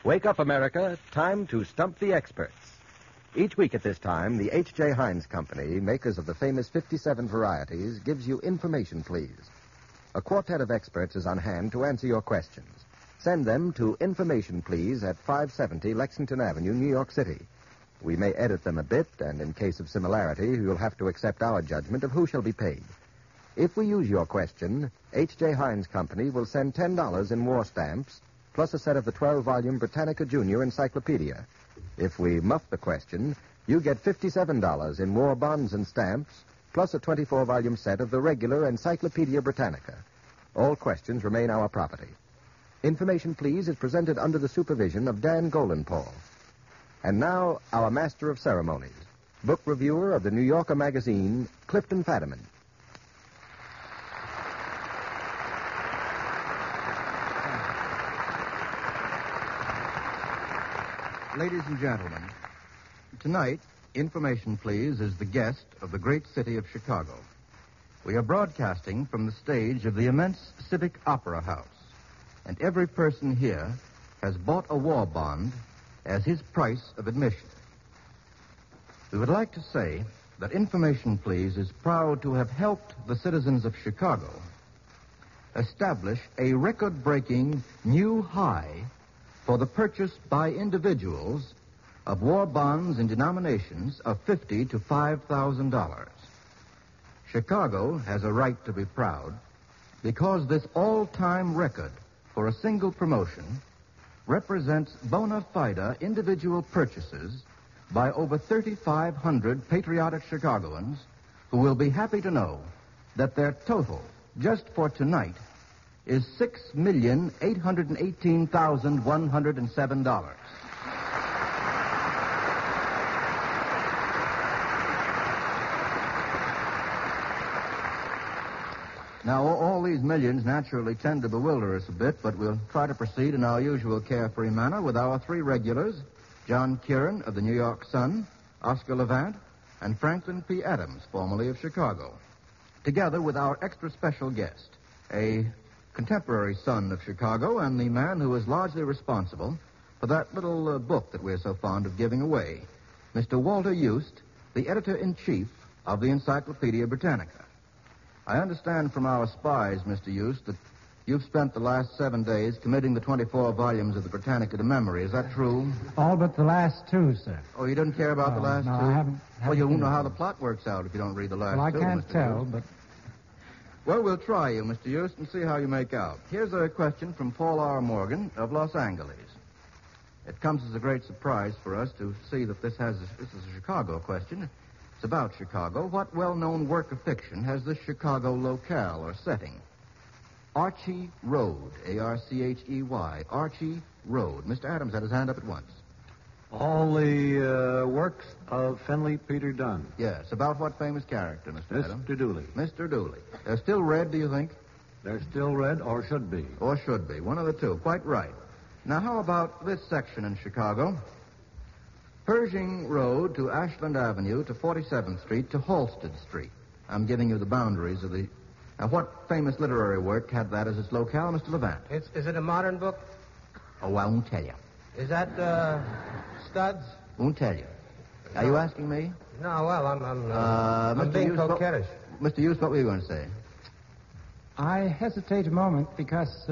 Wake up, America. Time to stump the experts. Each week at this time, the H.J. Heinz Company, makers of the famous 57 varieties, gives you Information Please. A quartet of experts is on hand to answer your questions. Send them to Information Please at 570 Lexington Avenue, New York City. We may edit them a bit, and in case of similarity, you'll have to accept our judgment of who shall be paid. If we use your question, H.J. Heinz Company will send $10 in war stamps, plus a set of the 12-volume Britannica Junior Encyclopedia. If we muff the question, you get $57 in war bonds and stamps, plus a 24-volume set of the regular Encyclopedia Britannica. All questions remain our property. Information Please is presented under the supervision of Dan Golenpaul. And now, our master of ceremonies, book reviewer of the New Yorker magazine, Clifton Fadiman. Ladies and gentlemen, tonight, Information Please is the guest of the great city of Chicago. We are broadcasting from the stage of the immense Civic Opera House, and every person here has bought a war bond as his price of admission. We would like to say that Information Please is proud to have helped the citizens of Chicago establish a record-breaking new high for the purchase by individuals of war bonds in denominations of $50,000 to $5,000. Chicago has a right to be proud because this all-time record for a single promotion represents bona fide individual purchases by over 3,500 patriotic Chicagoans who will be happy to know that their total, just for tonight, is $6,818,107. Now, all these millions naturally tend to bewilder us a bit, but we'll try to proceed in our usual carefree manner with our three regulars, John Kieran of the New York Sun, Oscar Levant, and Franklin P. Adams, formerly of Chicago, together with our extra special guest, a contemporary son of Chicago and the man who is largely responsible for that little book that we're so fond of giving away, Mr. Walter Yust, the editor-in-chief of the Encyclopedia Britannica. I understand from our spies, Mr. Yust, that you've spent the last 7 days committing the 24 volumes of the Britannica to memory. Is that true? All but the last two, sir. Oh, you didn't care about the last two? I haven't. Well, you won't know how the plot works out if you don't read the last two. Well, I can't Mr. tell, Yust. but... Well, we'll try you, Mr. Yust, and see how you make out. Here's a question from Paul R. Morgan of Los Angeles. It comes as a great surprise for us to see that this is a Chicago question. It's about Chicago. What well-known work of fiction has this Chicago locale or setting? Archie Road, A-R-C-H-E-Y, Archie Road. Mr. Adams had his hand up at once. All the works of Finley Peter Dunne. Yes, about what famous character, Mr. Adams? Mr. Dooley. Mr. Dooley. They're still read, do you think? They're still read, or should be. Or should be. One of the two. Quite right. Now, how about this section in Chicago? Pershing Road to Ashland Avenue to 47th Street to Halsted Street. I'm giving you the boundaries of the... Now, what famous literary work had that as its locale, Mr. Levant? Is it a modern book? Oh, I won't tell you. Is that, Studs? Won't tell you. Are you asking me? No, well, I'm Mr. being Hughes, coquettish. Mr. Hughes, what were you going to say? I hesitate a moment because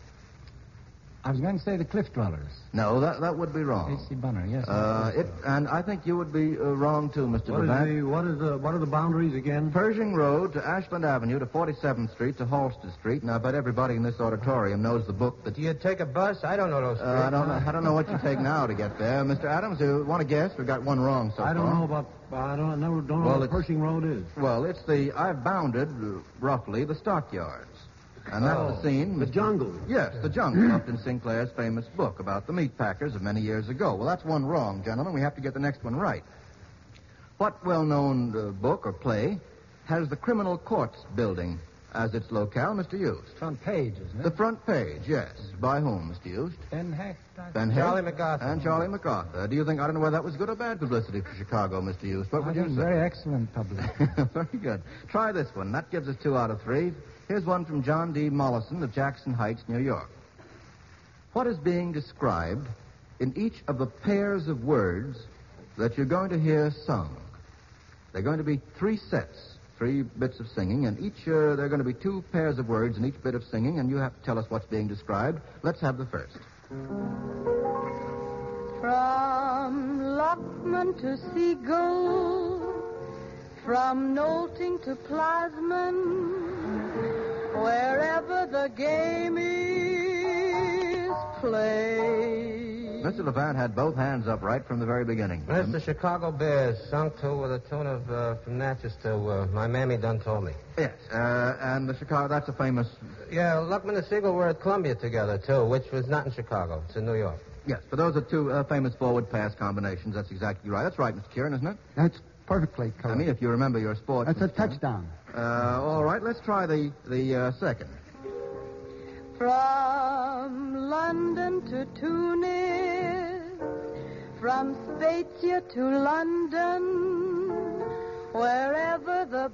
I was going to say the Cliff Dwellers. No, that would be wrong. H.C. Bunner, yes. And I think you would be wrong, too, Mr. Levant. What are the boundaries again? Pershing Road to Ashland Avenue to 47th Street to Halsted Street. Now, I bet everybody in this auditorium knows the book that... Do you take a bus? I don't know those streets. I don't know what you take now to get there. Mr. Adams, you want to guess? We've got one wrong so far. I don't know what Pershing Road is. Well, I've bounded, roughly, the stockyards. And that's the scene. The jungle. Yes, the jungle, Upton Sinclair's famous book about the meat packers of many years ago. Well, that's one wrong, gentlemen. We have to get the next one right. What well-known book or play has the Criminal Courts Building as its locale, Mr. Hughes? Front page, isn't it? The front page, yes. By whom, Mr. Hughes? Ben Hecht. Ben Hecht. Charlie MacArthur. And Charlie MacArthur. Do you think, I don't know whether that was good or bad publicity for Chicago, Mr. Hughes. What would you say? Very excellent publicity. Very good. Try this one. That gives us 2 out of 3. Here's one from John D. Mollison of Jackson Heights, New York. What is being described in each of the pairs of words that you're going to hear sung. They're going to be 3 sets, 3 bits of singing, and each, there are going to be 2 pairs of words in each bit of singing, and you have to tell us what's being described. Let's have the first. From Lockman to Seagull, from Knowlton to Plasman, wherever the game is played. Mr. Levant had both hands up right from the very beginning. That's the Chicago Bears, sung to with a tune of from Natchez to My Mammy Done Told Me. Yes, and the Chicago, that's a famous... Yeah, Luckman and Siegel were at Columbia together, too, which was not in Chicago. It's in New York. Yes, but those are 2 famous forward-pass combinations. That's exactly right. That's right, Mr. Kieran, isn't it? That's perfectly correct. I mean, if you remember your sports... That's a Mr. Kieran. touchdown. All right, let's try the second. From London to Tunis, from Spezia to London, wherever the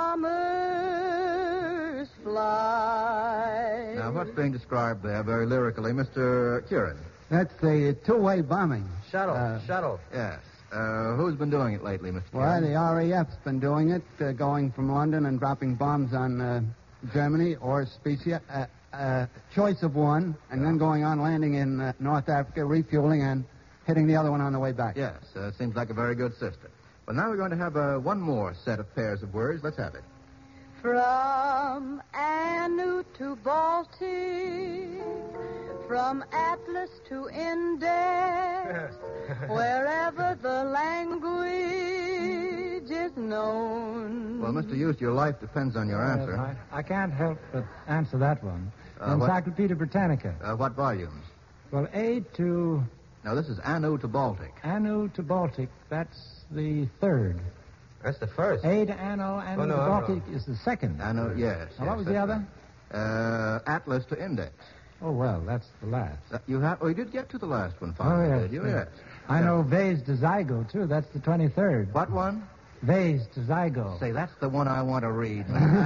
bombers fly. Now, what's being described there very lyrically, Mr. Kieran? That's the two-way bombing. Shuttle. Yes. Who's been doing it lately, Mr. Well, Kieran? the RAF's been doing it, going from London and dropping bombs on Germany or Spezia. Choice of one, and then going on, landing in North Africa, refueling, and hitting the other one on the way back. Yes, seems like a very good system. Well, now we're going to have one more set of pairs of words. Let's have it. From Anu to Baltic, from Atlas to Index, wherever the language is known. Well, Mr. Hughes, your life depends on your answer. I can't help but answer that one. What? Encyclopedia Britannica. What volumes? Well, A to... No, this is Anu to Baltic. Anu to Baltic, that's the 3rd. That's the first. A to Anu to Baltic is the 2nd. Anu, yes. Now, what was the other? Right. Atlas to Index. Oh, well, that's the last. You did get to the last one finally, yes. did you? Yes. I know Vase to Zygo, too. That's the 23rd. What one? Vase to Zygo. Say, that's the one I want to read.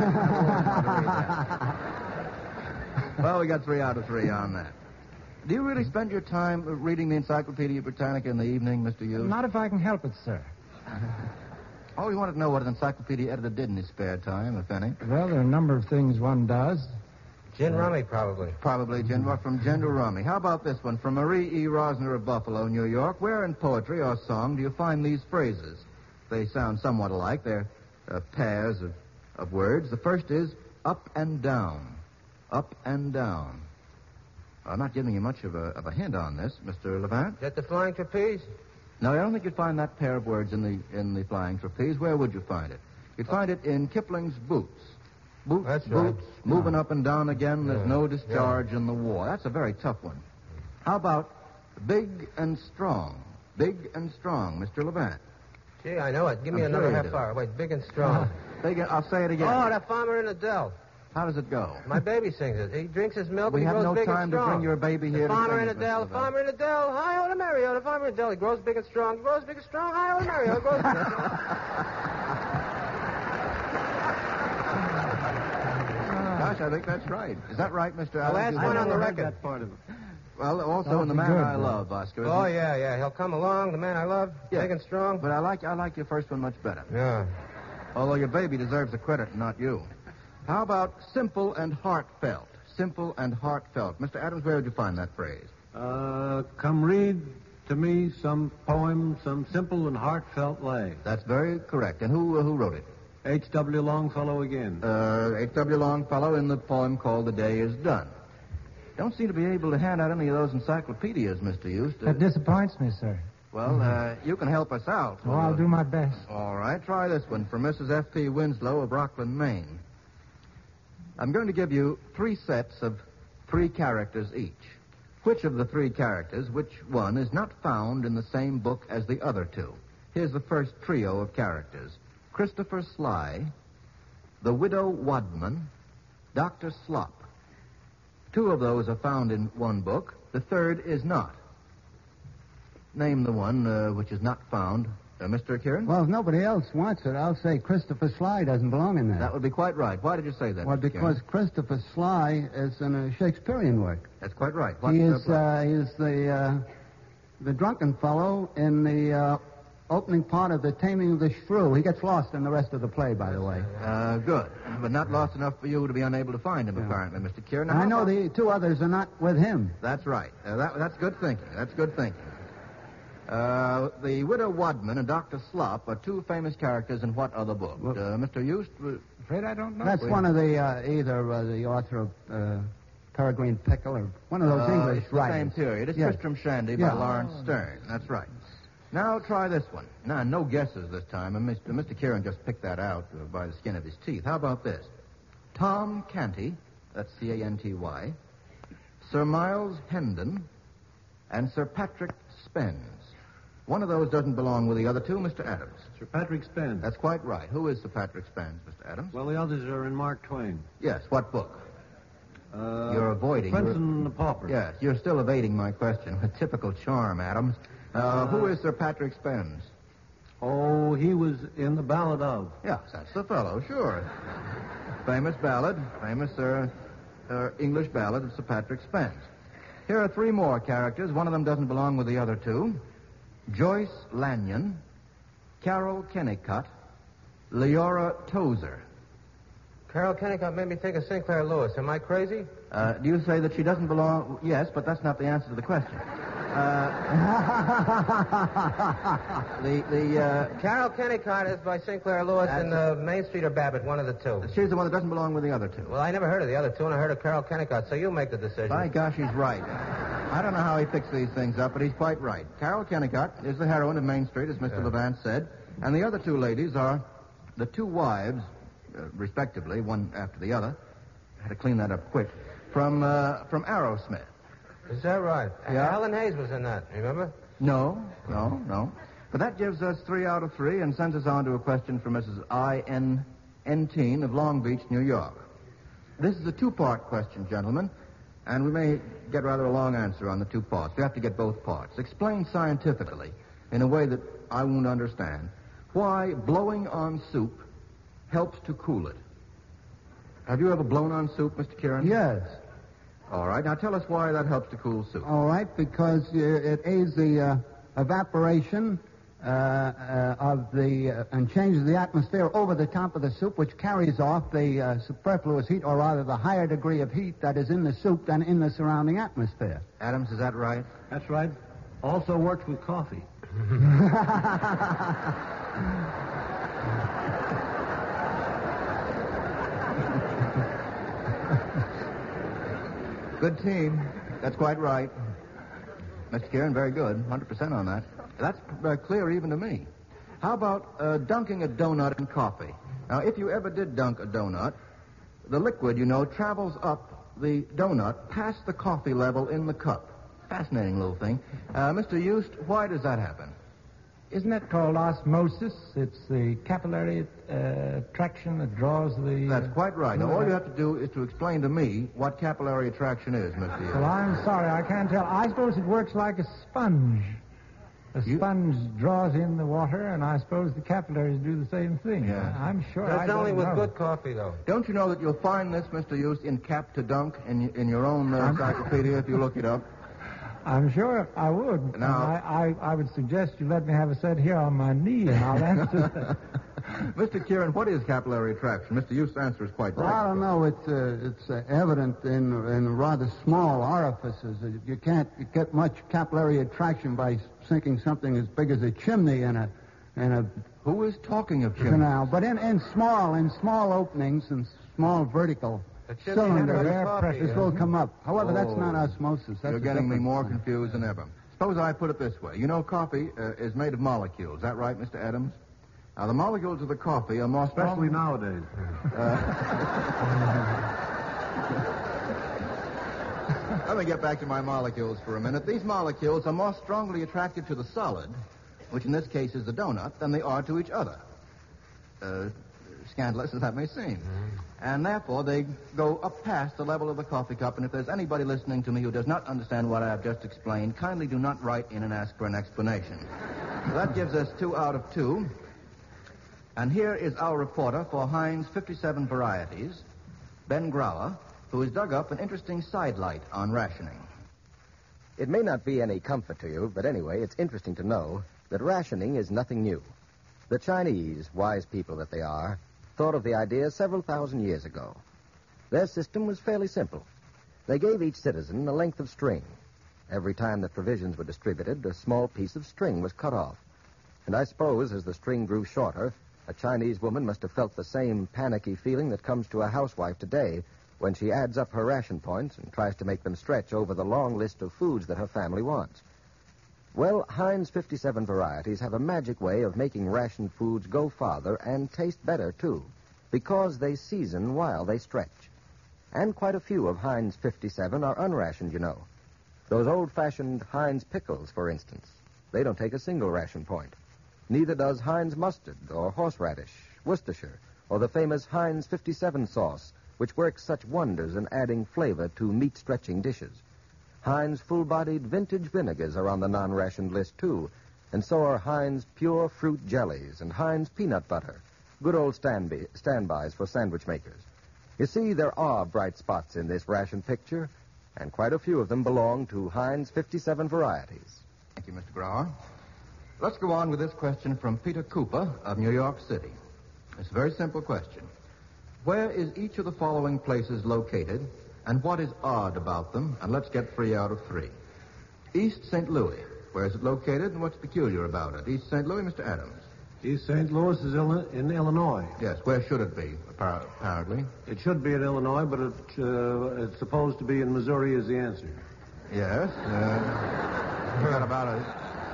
Well, we got 3 out of 3 on that. Do you really spend your time reading the Encyclopedia Britannica in the evening, Mr. Hughes? Not if I can help it, sir. Oh, you wanted to know what an encyclopedia editor did in his spare time, if any? Well, there are a number of things one does. Gin rummy, probably. Probably from Gin to Rummy. How about this one? From Marie E. Rosner of Buffalo, New York. Where in poetry or song do you find these phrases? They sound somewhat alike. They're pairs of words. The first is up and down. Up and down. I'm not giving you much of a hint on this, Mr. Levant. Is that the flying trapeze? No, I don't think you'd find that pair of words in the flying trapeze. Where would you find it? You'd find it in Kipling's Boots. Boots, That's boots, right. moving up and down again. There's no discharge Yeah. in the war. That's a very tough one. How about big and strong? Big and strong, Mr. Levant. Gee, I know it. Give me I'm another sure you half do. hour. Wait, big and strong. I'll say it again. Oh, that farmer in the dell. How does it go? My baby sings it. He drinks his milk We and he have grows no big time and to strong. bring your baby here The to farmer sing in it, the dell, Mr. the farmer in the dell, hi, oh, the Mario, the farmer in the dell. He grows big and strong, grows big and strong, hi, oh, the Mario, grows big and strong. Gosh, I think that's right. Is that right, Mr. Allen? last You've one never on the heard record. that part of it. Well, also That in The would be Man good, I though. Love, Oscar. isn't Oh, it? yeah. He'll come along, the man I love, Yeah. big and strong. But I like your first one much better. Yeah. Although your baby deserves the credit, not you. How about simple and heartfelt? Simple and heartfelt. Mr. Adams, where would you find that phrase? Come read to me some poem, some simple and heartfelt lay. That's very correct. And who wrote it? H.W. Longfellow again. H.W. Longfellow in the poem called The Day Is Done. Don't seem to be able to hand out any of those encyclopedias, Mr. Eustace. That disappoints me, sir. Well, you can help us out. Oh, I'll do my best. All right, try this one from Mrs. F.P. Winslow of Rockland, Maine. I'm going to give you 3 sets of 3 characters each. Which of the 3 characters, which one, is not found in the same book as the other 2? Here's the first trio of characters. Christopher Sly, the Widow Wadman, Dr. Slop. 2 of those are found in one book. The third is not. Name the one which is not found. Mr. Kieran? Well, if nobody else wants it, I'll say Christopher Sly doesn't belong in there. That would be quite right. Why did you say that? Well, Mr. because Kieran? Christopher Sly is in a Shakespearean work. That's quite right. He is the the drunken fellow in the opening part of The Taming of the Shrew. He gets lost in the rest of the play, by the way. Good. But not lost enough for you to be unable to find him, apparently, Mr. Kieran. Now, I know the two others are not with him. That's right. That's good thinking. That's good thinking. The Widow Wadman and Dr. Slop are two famous characters in what other book? Mr. Yost? Afraid I don't know. That's one of the, either the author of Peregrine Pickle or one of those English it's the writers. same period. It's Yes. Tristram Shandy by Lawrence Stern. That's right. Now try this one. Now, no guesses this time. And Mr. Kieran just picked that out by the skin of his teeth. How about this? Tom Canty, that's C-A-N-T-Y, Sir Miles Hendon, and Sir Patrick Spens. One of those doesn't belong with the other two, Mr. Adams. Sir Patrick Spence. That's quite right. Who is Sir Patrick Spens, Mr. Adams? Well, the others are in Mark Twain. Yes, what book? You're avoiding. Prince and the Pauper. Yes, you're still evading my question with typical charm, Adams. Who is Sir Patrick Spens? Oh, he was in the Ballad of. Yes, that's the fellow, sure. Famous ballad, famous English ballad of Sir Patrick Spens. Here are three more characters. One of them doesn't belong with the other two. Joyce Lanyon, Carol Kennicott, Leora Tozer. Carol Kennicott made me think of Sinclair Lewis. Am I crazy? Do you say that she doesn't belong? Yes, but that's not the answer to the question. Carol Kennicott is by Sinclair Lewis and Main Street or Babbitt, one of the two. She's the one that doesn't belong with the other two. Well, I never heard of the other two, and I heard of Carol Kennicott, so you make the decision. By gosh, he's right. I don't know how he picks these things up, but he's quite right. Carol Kennicott is the heroine of Main Street, as Mr. Levant said, and the other two ladies are the two wives, respectively, one after the other. I had to clean that up quick. From Arrowsmith. Is that right? Yeah. Helen Hayes was in that, remember? No. But that gives us 3 out of 3 and sends us on to a question from Mrs. I.N. Entine of Long Beach, New York. This is a two-part question, gentlemen, and we may get rather a long answer on the two parts. We have to get both parts. Explain scientifically, in a way that I won't understand, why blowing on soup helps to cool it. Have you ever blown on soup, Mr. Kieran? Yes. All right. Now tell us why that helps to cool soup. All right, because it aids the evaporation of the and changes the atmosphere over the top of the soup, which carries off the superfluous heat, or rather the higher degree of heat that is in the soup than in the surrounding atmosphere. Adams, is that right? That's right. Also works with coffee. Good team. That's quite right. Mr. Kieran, very good. 100% on that. That's clear even to me. How about dunking a donut in coffee? Now, if you ever did dunk a donut, the liquid, travels up the donut past the coffee level in the cup. Fascinating little thing. Mr. Yost, why does that happen? Isn't that called osmosis? It's the capillary attraction that draws the... That's quite right. Now, all you have to do is to explain to me what capillary attraction is, Mr. Yost. Well, I'm sorry, I can't tell. I suppose it works like a sponge. A sponge draws in the water, and I suppose the capillaries do the same thing. Yeah. I'm sure I That's don't only with know. good coffee, though. Don't you know that you'll find this, Mr. Yost, in Cap to Dunk in your own encyclopedia if you look it up? I'm sure I would. Now- I would suggest you let me have a set here on my knee, and I'll answer that. Mr. Kieran, what is capillary attraction? Mr. Yost's answer is quite Well, right. I don't know. It's evident in rather small orifices. You can't get much capillary attraction by sinking something as big as a chimney in a Who is talking of chimney? canal. But in small openings and small vertical The chimney cylinders, had air coffee, pressures will come up. However, that's not Oh. osmosis. That's You're a getting me different more kind. confused than ever. Suppose I put it this way. You know, coffee is made of molecules. Is that right, Mr. Adams? Now, the molecules of the coffee are more Especially strong... nowadays. Let me get back to my molecules for a minute. These molecules are more strongly attracted to the solid, which in this case is the donut, than they are to each other. Scandalous as that may seem. And therefore, they go up past the level of the coffee cup, and if there's anybody listening to me who does not understand what I have just explained, kindly do not write in and ask for an explanation. So that gives us 2 out of 2. And here is our reporter for Heinz 57 Varieties, Ben Grauer, who has dug up an interesting sidelight on rationing. It may not be any comfort to you, but anyway, it's interesting to know that rationing is nothing new. The Chinese, wise people that they are, thought of the idea several thousand years ago. Their system was fairly simple. They gave each citizen a length of string. Every time that provisions were distributed, a small piece of string was cut off. And I suppose as the string grew shorter, a Chinese woman must have felt the same panicky feeling that comes to a housewife today when she adds up her ration points and tries to make them stretch over the long list of foods that her family wants. Well, Heinz 57 varieties have a magic way of making ration foods go farther and taste better, too, because they season while they stretch. And quite a few of Heinz 57 are unrationed, you know. Those old-fashioned Heinz pickles, for instance. They don't take a single ration point. Neither does Heinz mustard or horseradish, Worcestershire, or the famous Heinz 57 sauce, which works such wonders in adding flavor to meat-stretching dishes. Heinz full-bodied vintage vinegars are on the non-rationed list, too, and so are Heinz pure fruit jellies and Heinz peanut butter, good old standbys for sandwich makers. You see, there are bright spots in this ration picture, and quite a few of them belong to Heinz 57 varieties. Thank you, Mr. Grauer. Let's go on with this question from Peter Cooper of New York City. It's a very simple question. Where is each of the following places located, and what is odd about them? And let's get 3 out of 3. East St. Louis. Where is it located, and what's peculiar about it? East St. Louis, Mr. Adams. East St. Louis is in Illinois. Yes, where should it be, apparently? It should be in Illinois, but it's supposed to be in Missouri is the answer. Yes. Forgot about it.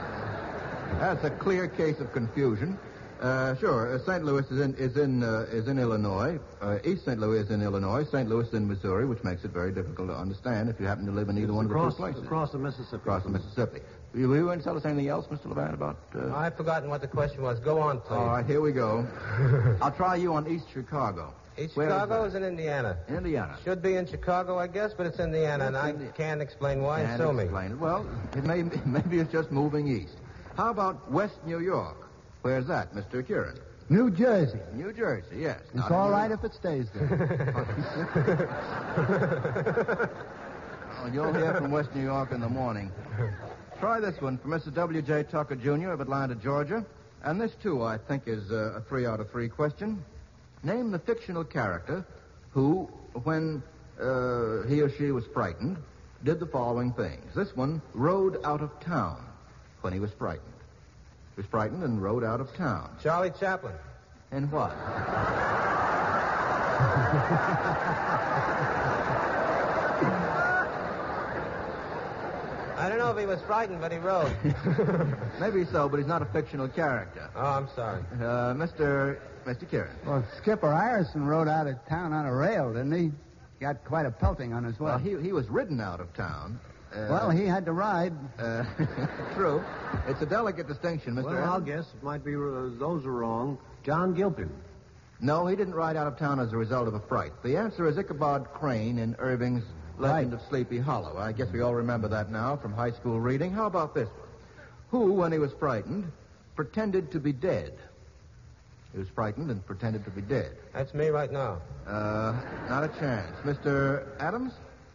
That's a clear case of confusion. Sure. St. Louis is in Illinois. East St. Louis is in Illinois. St. Louis is in Missouri, which makes it very difficult to understand if you happen to live in either one of the two places. Across the Mississippi. Across the Mississippi. Were you going to tell us anything else, Mr. Levant, about... I've forgotten what the question was. Go on, please. All right, here we go. I'll try you on East Chicago. East Chicago is in Indiana. Indiana. Should be in Chicago, I guess, but it's Indiana, and I can't explain why. Can't sue me. Explain it. Well, maybe it's just moving east. How about West New York? Where's that, Mr. Curran? New Jersey. New Jersey, yes. It's all right if it stays there. Well, you'll hear from West New York in the morning. Try this one from Mr. W.J. Tucker, Jr. of Atlanta, Georgia. And this, too, I think is a 3 out of 3 question. Name the fictional character who, when he or she was frightened, did the following things. This one rode out of town when he was frightened. He was frightened and rode out of town. Charlie Chaplin. And what? I don't know if he was frightened, but he rode. Maybe so, but he's not a fictional character. Oh, I'm sorry. Mr. Kieran. Well, Skipper Ireson rode out of town on a rail, didn't he? Got quite a pelting on his way. Well, he was ridden out of town. Well, he had to ride. True. It's a delicate distinction, Mr. Well, I'll guess it might be those are wrong. John Gilpin. No, he didn't ride out of town as a result of a fright. The answer is Ichabod Crane in Irving's Legend of Sleepy Hollow. I guess we all remember that now from high school reading. How about this one? Who, when he was frightened, pretended to be dead? He was frightened and pretended to be dead. That's me right now. Not a chance. Mr. Adams?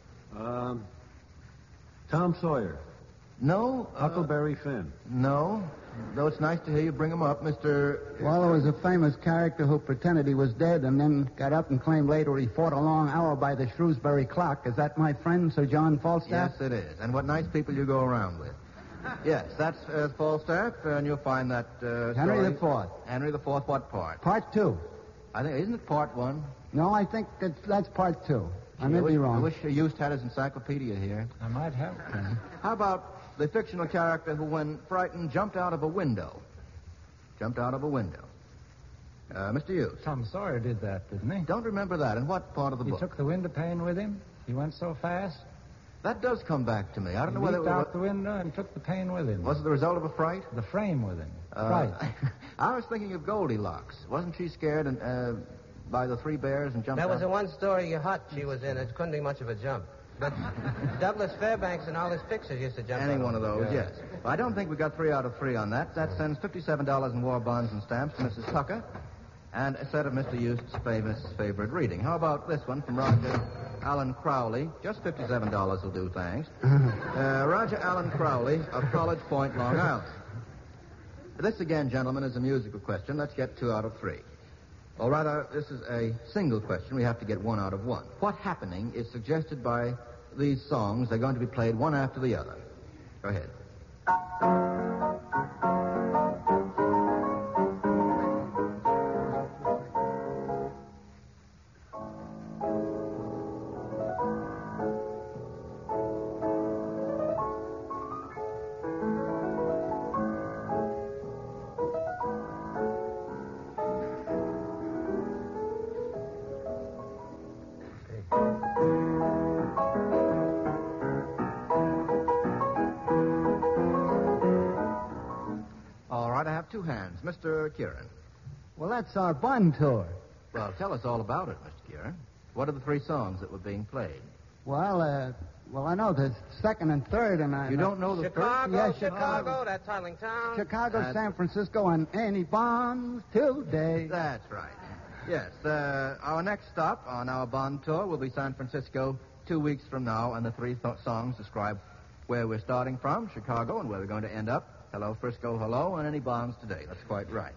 Tom Sawyer. No. Huckleberry Finn. No. Though it's nice to hear you bring him up, Mr. Well, there was a famous character who pretended he was dead and then got up and claimed later he fought a long hour by the Shrewsbury clock. Is that my friend, Sir John Falstaff? Yes, it is. And what nice people you go around with. Yes, that's Falstaff, and you'll find that Henry story. IV. Henry IV, what part? Part 2. I think, isn't it part 1? No, I think that's part 2. I may be wrong. I wish Youst had his encyclopedia here. I might have. How about the fictional character who, when frightened, jumped out of a window? Jumped out of a window. Mr. Youst. Tom Sawyer did that, didn't he? Don't remember that. In what part of the He book? took the window pane with him. He went so fast. That does come back to me. I don't He know whether leaped it was... out the window and took the pane with him. Was it the result of a fright? The frame with him. Right. I was thinking of Goldilocks. Wasn't she scared by the 3 bears and jumped That was out? the one-story hut she was in. It couldn't be much of a jump. But Douglas Fairbanks in all his pictures used to jump Any out one of those, Yeah. yes. Well, I don't think we got 3 out of 3 on that. That sends $57 in war bonds and stamps to Mrs. Tucker and a set of Mr. Youst's famous favorite reading. How about this one from Roger Allen Crowley. Just $57 will do, thanks. Roger Allen Crowley of College Point, Long Island. This again, gentlemen, is a musical question. Let's get 2 out of 3. Or rather, this is a single question. We have to get 1 out of 1. What happening is suggested by these songs? They're going to be played one after the other. Go ahead. Two hands. Mr. Kieran. Well, that's our Bond tour. Well, tell us all about it, Mr. Kieran. What are the 3 songs that were being played? Well, I know the second and third, and You don't know the Chicago, Yeah, Chicago, that tiling town. Chicago, San Francisco, and any bonds today. That's right. Yes. Our next stop on our Bond tour will be San Francisco 2 weeks from now, and the 3 songs describe where we're starting from, Chicago, and where we're going to end up. Hello, Frisco, hello, and any bonds today. That's quite right.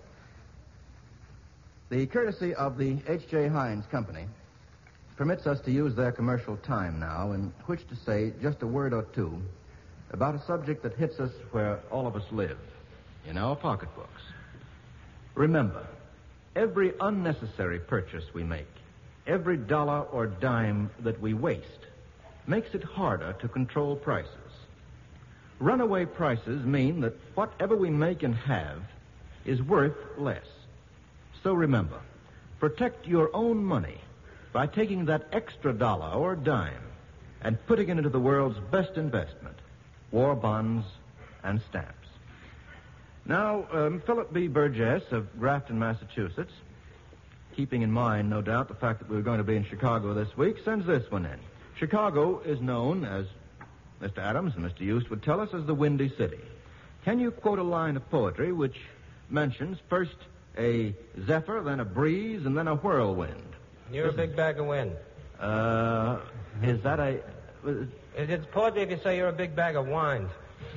The courtesy of the H.J. Heinz Company permits us to use their commercial time now in which to say just a word or two about a subject that hits us where all of us live, in our pocketbooks. Remember, every unnecessary purchase we make, every dollar or dime that we waste, makes it harder to control prices. Runaway prices mean that whatever we make and have is worth less. So remember, protect your own money by taking that extra dollar or dime and putting it into the world's best investment, war bonds and stamps. Now, Philip B. Burgess of Grafton, Massachusetts, keeping in mind, no doubt, the fact that we're going to be in Chicago this week, sends this one in. Chicago is known, as Mr. Adams and Mr. Yost would tell us, as the Windy City. Can you quote a line of poetry which mentions first a zephyr, then a breeze, and then a whirlwind? You're a big bag of wind. Is that a... It's poetry if you say you're a big bag of wine.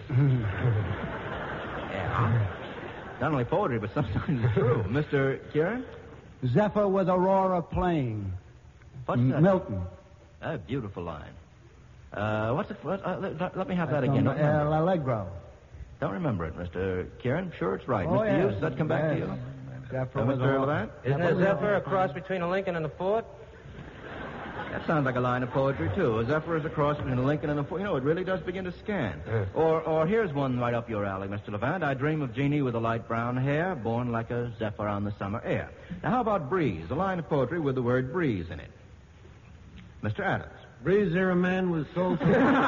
Yeah. Not only poetry, but sometimes it's true. Mr. Kieran? Zephyr with Aurora playing. What's that? Milton. A beautiful line. What's it? Let me have that again. Allegro. Don't remember it, Mr. Kieran. Sure, it's right. Oh, Mr. yes. Hughes, does that come back to you? Zephyr Mr. Levant? Isn't a zephyr a cross between a Lincoln and a Ford? That sounds like a line of poetry, too. A zephyr is a cross between a Lincoln and a Ford. You know, it really does begin to scan. Or here's one right up your alley, Mr. Levant. I dream of Jeannie with the light brown hair, born like a zephyr on the summer air. Now, how about breeze? A line of poetry with the word breeze in it. Mr. Adams. Breeze there a man with soul.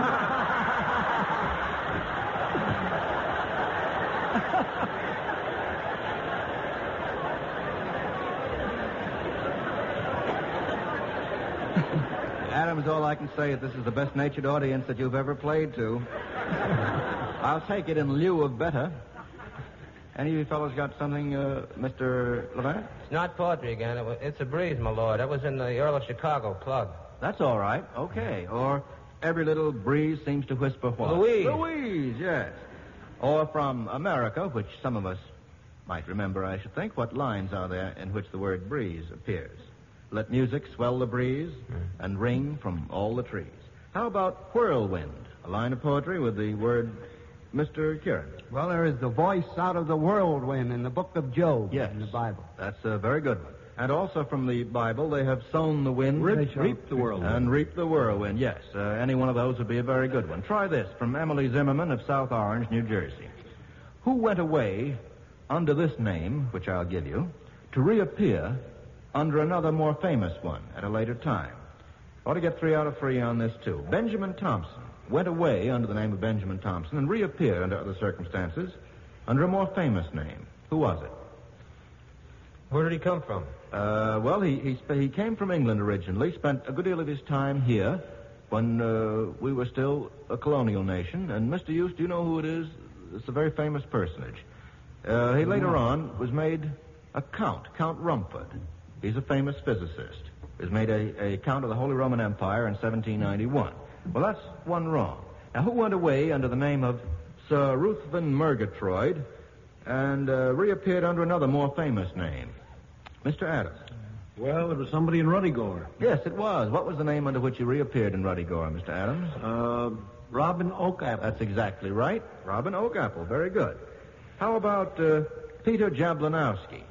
Adams, all I can say is this is the best-natured audience that you've ever played to. I'll take it in lieu of better. Any of you fellows got something, Mr. Levant? It's not poetry again. It's a breeze, my lord. That was in the Earl of Chicago plug. That's all right. Okay. Or every little breeze seems to whisper what? Louise. Louise, yes. Or from America, which some of us might remember, I should think. What lines are there in which the word breeze appears? Let music swell the breeze and ring from all the trees. How about whirlwind? A line of poetry with the word Mr. Kieran. Well, there is the voice out of the whirlwind in the book of Job in the Bible. That's a very good one. And also from the Bible, they have sown the wind, reap the whirlwind. And reap the whirlwind, yes. Any one of those would be a very good one. Try this from Emily Zimmerman of South Orange, New Jersey. Who went away under this name, which I'll give you, to reappear under another more famous one at a later time? Ought to get 3 out of 3 on this, too. Benjamin Thompson went away under the name of Benjamin Thompson and reappeared under other circumstances under a more famous name. Who was it? Where did he come from? Well, he came from England originally, spent a good deal of his time here when we were still a colonial nation. And Mr. Yost, do you know who it is? It's a very famous personage. He later on was made a count, Count Rumford. He's a famous physicist. was made a count of the Holy Roman Empire in 1791. Well, that's one wrong. Now, who went away under the name of Sir Ruthven Murgatroyd and reappeared under another more famous name? Mr. Adams. Well, it was somebody in Ruddygore. Yes, it was. What was the name under which he reappeared in Ruddygore, Mr. Adams? Robin Oakapple. That's exactly right. Robin Oakapple. Very good. How about Peter Jablanowski?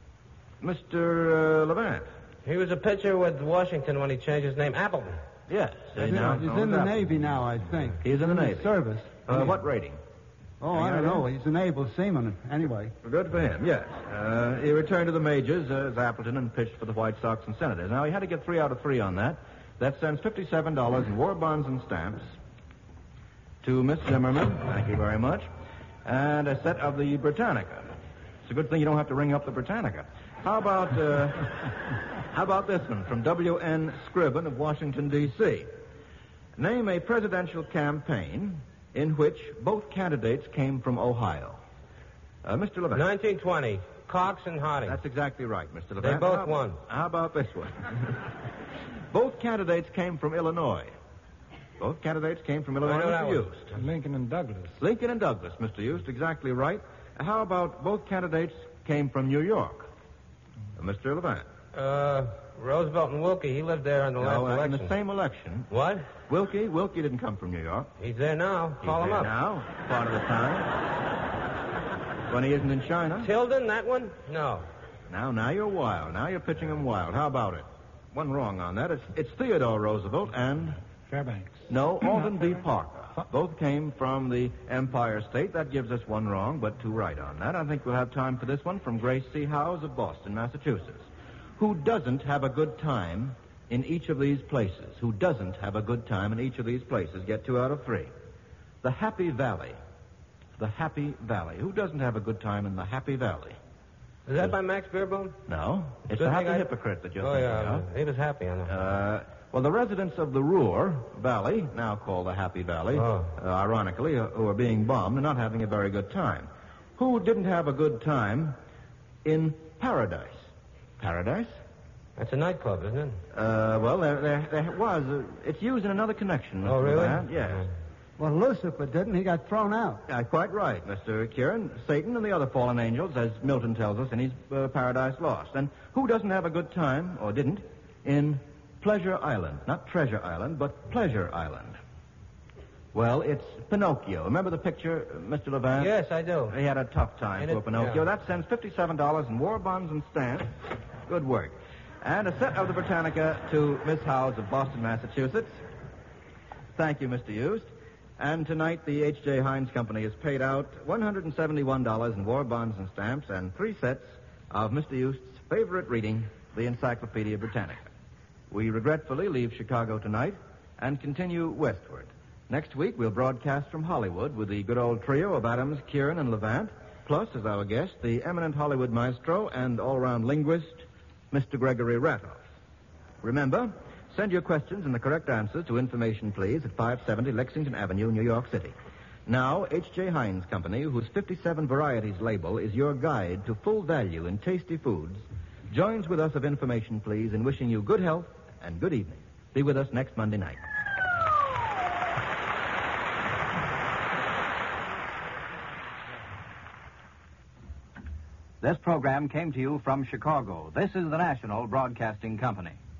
Mr. Levant. He was a pitcher with Washington when he changed his name, Appleton. Yes. He's in the Navy now, I think. He's in the Navy. Service. What rating? Oh, I don't know. He's an able seaman, anyway. Good for him, yes. He returned to the majors as Appleton and pitched for the White Sox and Senators. Now, he had to get 3 out of 3 on that. That sends $57 in war bonds and stamps to Miss Zimmerman. Thank you very much. And a set of the Britannica. It's a good thing you don't have to ring up the Britannica. How about this one from W.N. Scriven of Washington, D.C.? Name a presidential campaign in which both candidates came from Ohio. Mr. Levant. 1920, Cox and Harding. That's exactly right, Mr. Levant. They both won. How about this one? Both candidates came from Illinois. Both candidates came from Illinois, Mr. Yost. Lincoln and Douglas. Lincoln and Douglas, Mr. Yost, exactly right. How about both candidates came from New York? Mr. Levant. Roosevelt and Wilkie. He lived there in the last election. In the same election. What? Wilkie didn't come from New York. He's there now. Call him up. Now, part of the time. When he isn't in China. Tilden, that one? No. Now you're wild. Now you're pitching him wild. How about it? One wrong on that. It's Theodore Roosevelt and... Fairbanks. No, Alden B. Parker. Both came from the Empire State. That gives us 1 wrong, but 2 right on that. I think we'll have time for this one from Grace C. Howes of Boston, Massachusetts. Who doesn't have a good time in each of these places? Who doesn't have a good time in each of these places? Get 2 out of 3. The Happy Valley. The Happy Valley. Who doesn't have a good time in the Happy Valley? Is that by Max Beerbohm? No. It's the Happy Hypocrite that you're thinking of. He was happy, I know. Well, the residents of the Ruhr Valley, now called the Happy Valley, ironically, who are being bombed, are not having a very good time. Who didn't have a good time in Paradise? Paradise? That's a nightclub, isn't it? Well, there was. It's used in another connection. Oh, really? Yes. Well, Lucifer didn't. He got thrown out. Quite right, Mr. Kieran. Satan and the other fallen angels, as Milton tells us in his Paradise Lost. And who doesn't have a good time, or didn't, in Pleasure Island? Not Treasure Island, but Pleasure Island. Well, it's Pinocchio. Remember the picture, Mr. Levant? Yes, I do. He had a tough time for Pinocchio. Yeah. That sends $57 in war bonds and stamps. Good work. And a set of the Britannica to Miss Howes of Boston, Massachusetts. Thank you, Mr. Yost. And tonight, the H.J. Heinz Company has paid out $171 in war bonds and stamps and 3 sets of Mr. Yost's favorite reading, the Encyclopedia Britannica. We regretfully leave Chicago tonight and continue westward. Next week, we'll broadcast from Hollywood with the good old trio of Adams, Kieran, and Levant, plus, as our guest, the eminent Hollywood maestro and all-round linguist, Mr. Gregory Ratoff. Remember, send your questions and the correct answers to Information Please at 570 Lexington Avenue, New York City. Now, H.J. Heinz Company, whose 57 varieties label is your guide to full value in tasty foods, joins with us of Information Please in wishing you good health and good evening. Be with us next Monday night. This program came to you from Chicago. This is the National Broadcasting Company.